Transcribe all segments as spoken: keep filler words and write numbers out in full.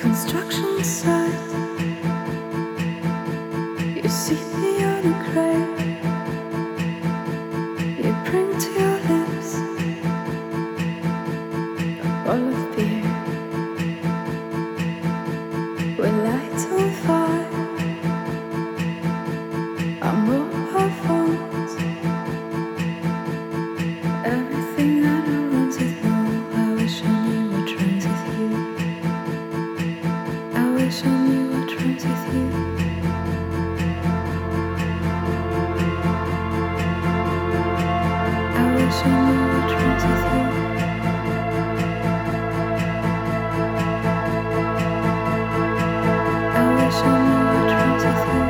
construction site. You see the other grave. You bring to your lips a bowl of beer. We light on fire our mobile phones. Everything I know runs with you. I wish I knew what runs with you. I wish I knew what runs with you. I wish I knew what runs with you. I wish I knew what runs with you.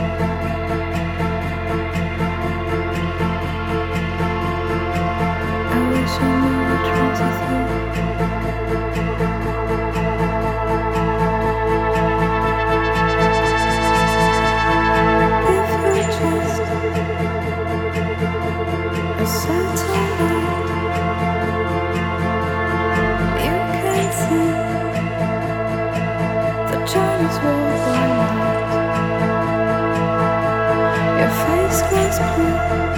I wish I knew what runs with you. If you're just a satellite, you can see the Chinese wall by night. Your face glows blue.